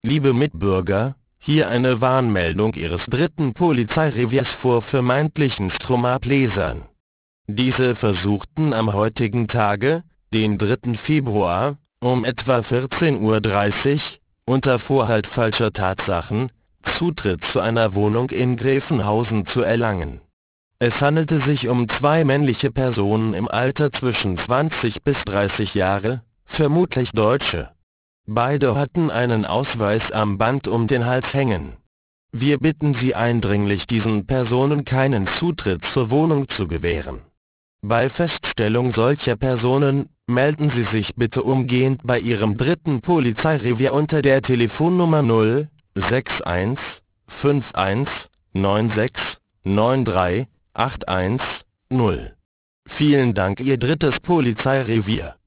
Liebe Mitbürger, hier eine Warnmeldung Ihres dritten Polizeireviers vor vermeintlichen Stromablesern. Diese versuchten am heutigen Tage, den 3. Februar, um etwa 14:30 Uhr, unter Vorhalt falscher Tatsachen, Zutritt zu einer Wohnung in Gräfenhausen zu erlangen. Es handelte sich um zwei männliche Personen im Alter zwischen 20 bis 30 Jahre, vermutlich Deutsche. Beide hatten einen Ausweis am Band um den Hals hängen. Wir bitten Sie eindringlich, diesen Personen keinen Zutritt zur Wohnung zu gewähren. Bei Feststellung solcher Personen, melden Sie sich bitte umgehend bei Ihrem dritten Polizeirevier unter der Telefonnummer 061 51 96 93 81 0. Vielen Dank, Ihr drittes Polizeirevier.